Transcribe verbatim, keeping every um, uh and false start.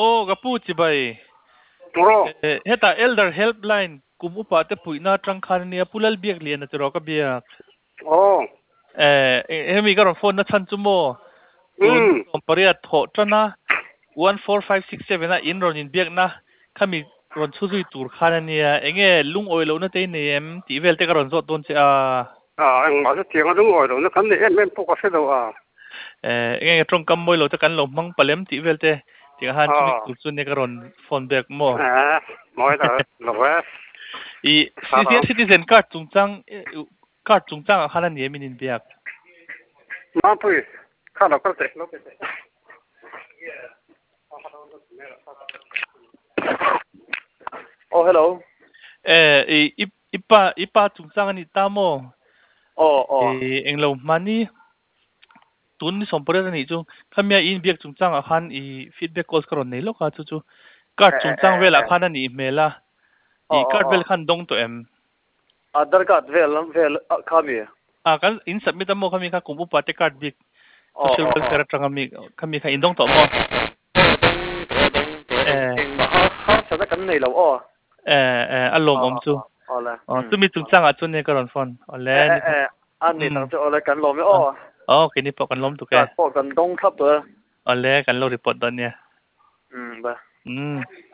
Oh, kapuchi bay. Turo. Heta elder helpline kum upa te puina trangkhan ni pulal biak lian na tro ka biak. Oh. Eh, hemi karon phone na chan chumo. Tun Hmm. somparia tho trana one four five six seven na in ron in biak na kami ron chuzui tur khana nia enge lung oilo na te ne em ti vel te karon zot don che a. À, anh nói tiếng nó đúng rồi rồi, nó cắn thì em em phụ có đâu à. Eh, enge trong kam moi lo te kan lo mang palem ti vel te ti han chumi À. tur chu ne karon phone back mo. À, nói là là vậy. I Sao senior đâu? citizen card chung chang card chung chang khana ni min in biak. Mà thôi, khá là có thể. Oh, hello. Eh, ipa ipa chung chang ni tamo. Oh, oh. Eh, englo mani tun ni sompore ni chu khamya in biak chung chang khan i feedback calls karon nei lo ka chu chu card Eh, chung eh, chang eh, vela eh. khana ni mela i Oh, oh, card vel oh. khan dong to em. Aadhaar card vel vel kami. A kan in submit mo kami ka kumpu pate card big Oh, social oh, oh. welfare trangami kami ka indong to mo. Eh, Ha ha sa kan nei lo oh. eh, eh, alom Oh, om oh, chu. oh. Oh la. Oh, Hmm. tu mi chung chang a chu ne karon phone. Eh, Ole eh, ni po. eh. An ni tang Hmm. chu oh la kan lo me Ah. oh. Oh, kini po kan lom tu ke. Card po kan dong khap to. Ole kan lo report don ya. Hmm, ba. Hmm.